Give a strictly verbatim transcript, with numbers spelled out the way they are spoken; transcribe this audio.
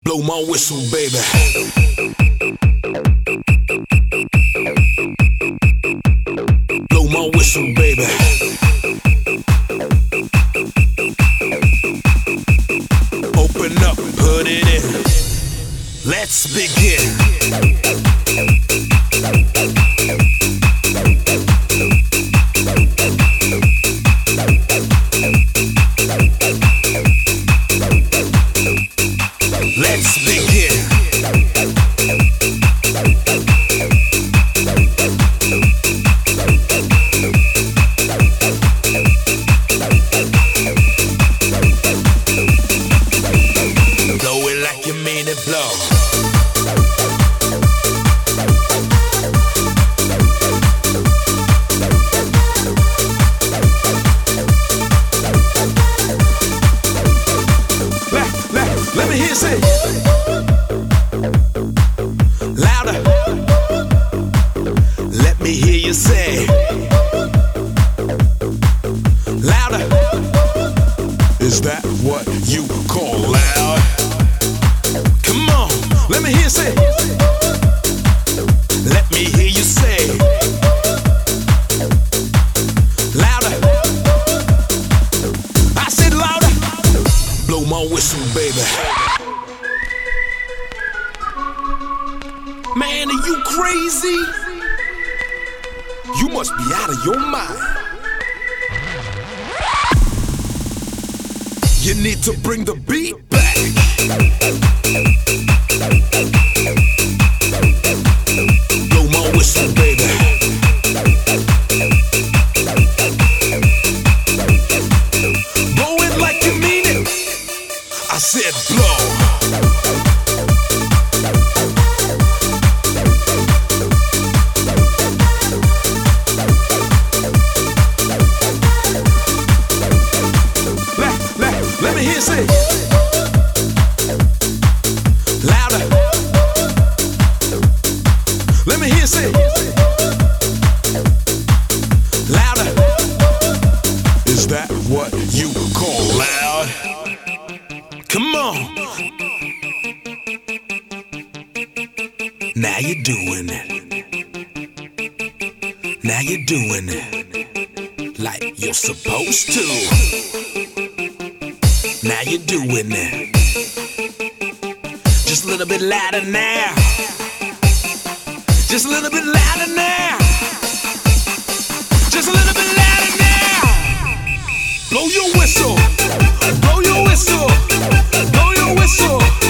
Blow my whistle, baby. Blow my whistle, baby. Open up, put it in. Let's begin. Let's begin. Blow it like you mean it, blow. Let, let, let me hear you say louder. Let me hear you say louder. Is that what you call loud? Come on, let me hear you say. Let me hear you say louder. I said louder. Blow my whistle, baby. Man, are you crazy? You must be out of your mind. You need to bring the beat back. Blow my whistle, baby. Blow it like you mean it. I said blow. Let me hear you say louder. Let me hear you say louder. Is that what you call loud? Come on. Now you're doing it. Now you're doing it like you're supposed to. Now you're doing it. Just a little bit louder now. Just a little bit louder now. Just a little bit louder now. Blow your whistle. Blow your whistle. Blow your whistle.